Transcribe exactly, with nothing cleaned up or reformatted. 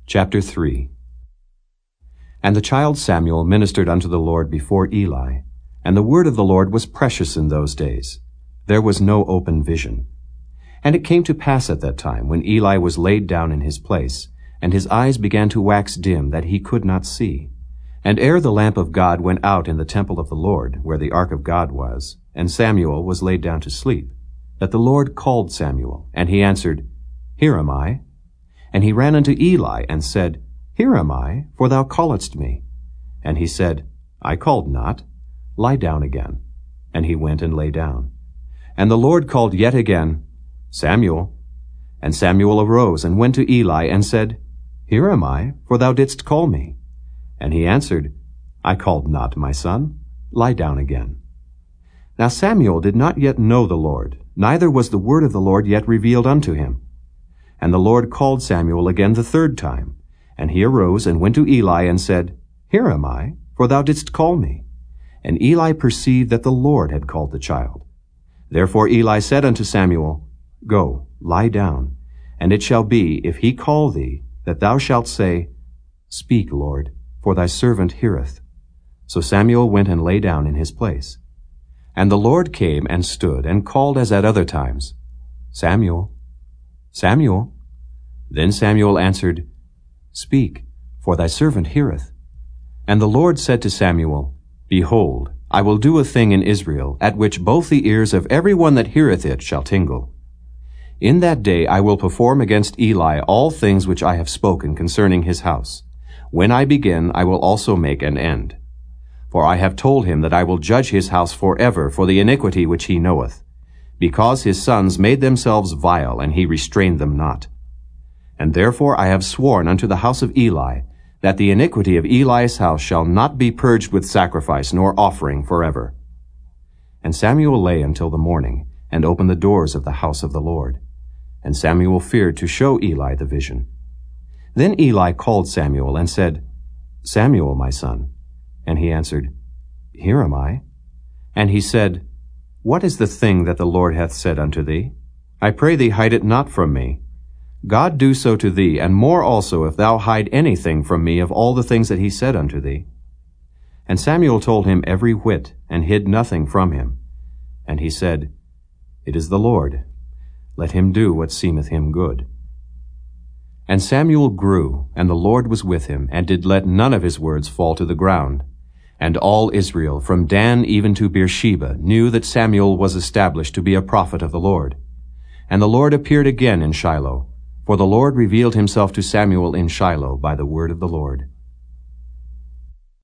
Chapter three. And the child Samuel ministered unto the Lord before Eli, and the word of the Lord was precious in those days. There was no open vision. And it came to pass at that time, when Eli was laid down in his place, and his eyes began to wax dim, that he could not see. And ere the lamp of God went out in the temple of the Lord, where the ark of God was, and Samuel was laid down to sleep, that the Lord called Samuel, and he answered, Here am I. And he ran unto Eli, and said, Here am I, for thou calledst me. And he said, I called not. Lie down again. And he went and lay down. And the Lord called yet again, Samuel. And Samuel arose, and went to Eli, and said, Here am I, for thou didst call me. And he answered, I called not, my son. Lie down again. Now Samuel did not yet know the Lord, neither was the word of the Lord yet revealed unto him. And the Lord called Samuel again the third time. And he arose and went to Eli and said, Here am I, for thou didst call me. And Eli perceived that the Lord had called the child. Therefore Eli said unto Samuel, Go, lie down, and it shall be, if he call thee, that thou shalt say, Speak, Lord, for thy servant heareth. So Samuel went and lay down in his place. And the Lord came and stood, and called as at other times, Samuel, Samuel. Then Samuel answered, Speak, for thy servant heareth. And the Lord said to Samuel, Behold, I will do a thing in Israel, at which both the ears of every one that heareth it shall tingle. In that day I will perform against Eli all things which I have spoken concerning his house. When I begin, I will also make an end. For I have told him that I will judge his house forever for the iniquity which he knoweth, because his sons made themselves vile, and he restrained them not. And therefore I have sworn unto the house of Eli, that the iniquity of Eli's house shall not be purged with sacrifice nor offering forever. And Samuel lay until the morning, and opened the doors of the house of the Lord. And Samuel feared to show Eli the vision. Then Eli called Samuel, and said, Samuel, my son. And he answered, Here am I. And he said, What is the thing that the Lord hath said unto thee? I pray thee hide it not from me. God do so to thee, and more also, if thou hide anything from me of all the things that he said unto thee. And Samuel told him every whit, and hid nothing from him. And he said, It is the Lord. Let him do what seemeth him good. And Samuel grew, and the Lord was with him, and did let none of his words fall to the ground. And all Israel, from Dan even to Beersheba, knew that Samuel was established to be a prophet of the Lord. And the Lord appeared again in Shiloh, for the Lord revealed himself to Samuel in Shiloh by the word of the Lord.